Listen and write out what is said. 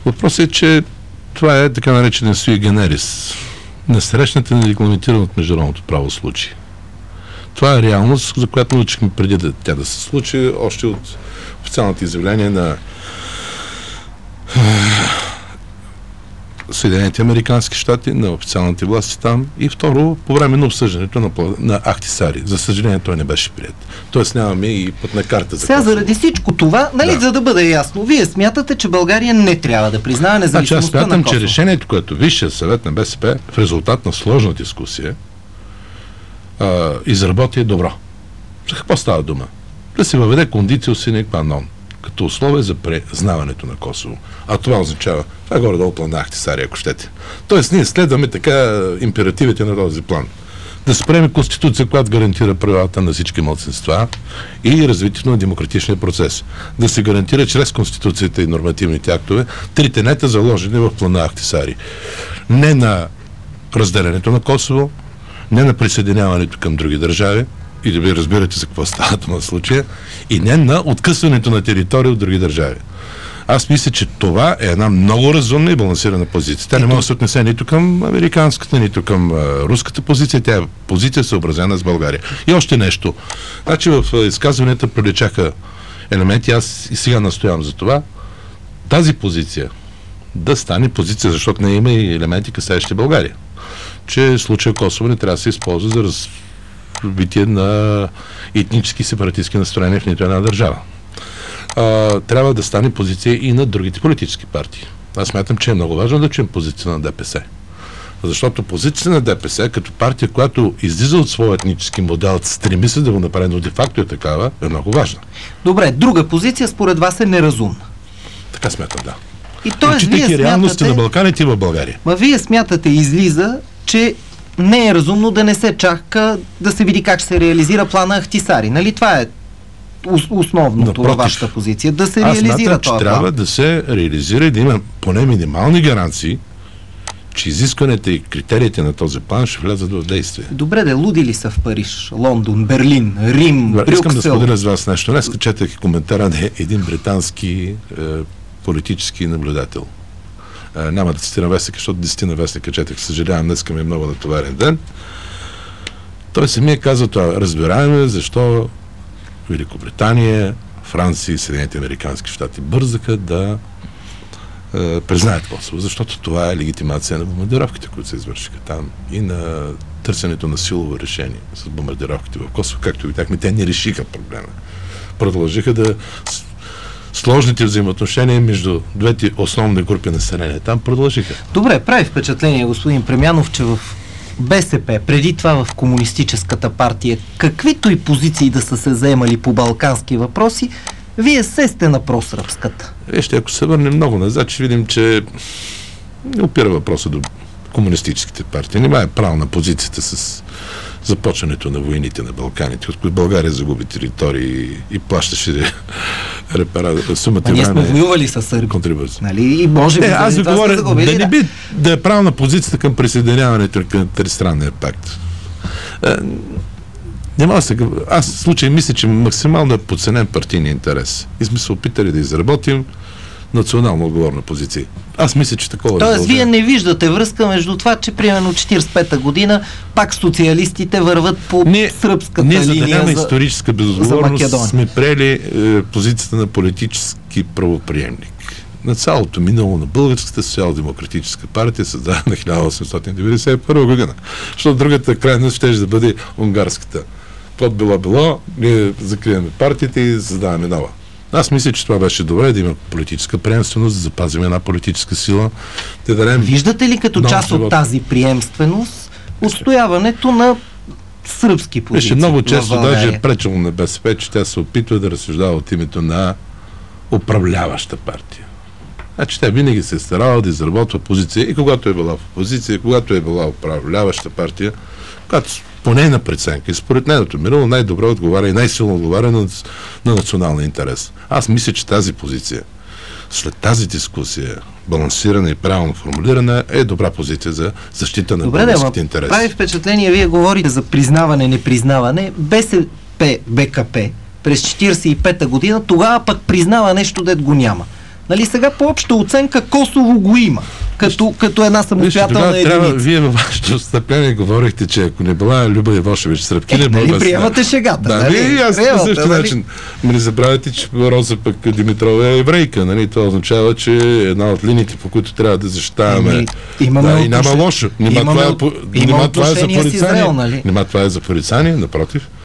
Въпросът е, че това е така наречен sui generis. Насрещната нерегламентиран от международното право случай. Това е реалност, за която научихме преди тя да се случи, още от официалните изявления на Съединените американски щати, на официалните власти там, и второ, по време на обсъждането на Ахтисари. За съжаление, той не беше прият. Тоест нямаме и пътна карта за сега заради всичко това, нали, за да бъде ясно, вие смятате, че България не трябва да признава независимостта на Косово? Аз смятам, че решението, което Висшият съвет на БСП в резултат на сложна дискусия изработи, е добро. За какво става дума? Да се въведе кондицио sine qua non като условие за признаването на Косово. А това означава, това е горе-долу план на Ахтисари, ако щете. Тоест ние следваме така императивите на този план. Да се приеме конституция, която гарантира правилата на всички малцинства и развитието на демократичния процес. Да се гарантира чрез конституцията и нормативните актове трите нета, заложени в плана Ахтисари. Не на разделянето на Косово, не на присъединяването към други държави, или вие разбирате за какво става дума в случая, и не на откъсването на територии от други държави. Аз мисля, че това е една много разумна и балансирана позиция. Тя не може да се отнесе нито към американската, нито към руската позиция. Тя е позиция съобразена с България. И още нещо. Значи в изказванията приличаха елементи. Аз и сега настоявам за това. Тази позиция да стане позиция, защото не има и елементи, касаещи България. Че случая Косово не трябва да се използва за развитие на етнически сепаратистски настроения в нито една държава. Трябва да стане позиция и на другите политически партии. Аз смятам, че е много важно да чуем позиция на ДПС. Защото позиция на ДПС, като партия, която излиза от своя етнически модел, стреми се да го направи, но де-факто е такава, е много важна. Добре, друга позиция според вас е неразумна. Така смятам, да. И т.е. вие реалности на Балканите и в България. Вие смятате, излиза, че не е разумно да не се чака да се види как ще се реализира плана Ахтисари. Нали това е основното във вашата позиция? Да се реализира този план. Аз смятам, че трябва да се реализира и да има поне минимални гаранции, че изискването и критериите на този план ще влязат в действие. Добре, да луди ли са в Париж, Лондон, Берлин, Рим, Брюксел? Искам да споделя с вас нещо. Днес четах коментара на един британски политически наблюдател. Няма да цитирам вестника, защото 10 вестника четах. Съжалявам, днес ми е много натоварен ден. Той самия каза това. Разбираем защо Великобритания, Франция и Съединените американски щати бързаха да признаят Косово, защото това е легитимация на бомбардировките, които се извършиха там и на търсенето на силово решение с бомбардировките в Косово. Както видяхме, те не решиха проблема. Продължиха да сложните взаимоотношения между двете основни групи население там продължиха. Добре, прави впечатление, господин Премянов, че в БСП, преди това в Комунистическата партия, каквито и позиции да са се заемали по балкански въпроси, вие се сте на просръбската. Вижте, ако се върнем много назад, ще видим, че не опира въпроса до комунистическите партии. Нема е правилна позицията с започването на войните на Балканите, от които България загуби територии и плащаше сумата. Ние сме воювали с сърби. Нали? И може би аз ви говоря, да е правилна позицията към присъединяването към Тристранния пакт. Аз в случай мисля, че максимално е подценен партийния интерес. И сме се опитали да изработим национално отговорна позиция. Аз мисля, че такова. Тоест, вие не виждате връзка между това, че примерно 45-та година пак социалистите върват по сръбската линия за да няма историческа безотговорност, сме приели позицията на политически правоприемник. На цялото минало на Българската социал-демократическа партия, създадена на 1891 година. Защото другата крайност ще да бъде унгарската. Каквото било, ние закриваме партията и създаваме нова. Аз мисля, че това беше добре, да има политическа приемственост, да запазим една политическа сила. Да дадем. Виждате ли като част от тази приемственост отстояването на сръбски позиции? Много често даже е пречело на БСП, че тя се опитва да разсъждава от името на управляваща партия. Значи тя винаги се е старала да изработва позиция и когато е била в опозиция, и когато е била управляваща партия, която по нейна преценка и според нейното минало най-добре отговаря и най-силно отговаря на националния интерес. Аз мисля, че тази позиция, след тази дискусия, балансирана и правилно формулирана, е добра позиция за защита на българските интереси. Прави впечатление, вие говорите за признаване, непризнаване. БСП, БКП през 1945 година, тогава пък признава нещо, дет го няма. Нали сега по обща оценка Косово го има. Като една самостоятелна единица. Вие във вашето встъпление говорихте, че ако не била Люба Ивошевич Сръбки, не мога да приемате шегата. Да, нали? Аз по същия начин. Не забравяйте, че Роза пък Димитрова е еврейка. Нали? Това означава, че една от линиите, по които трябва да защитаваме. И няма лошо. Нима това е за порицание. Нима това е за порицание, напротив.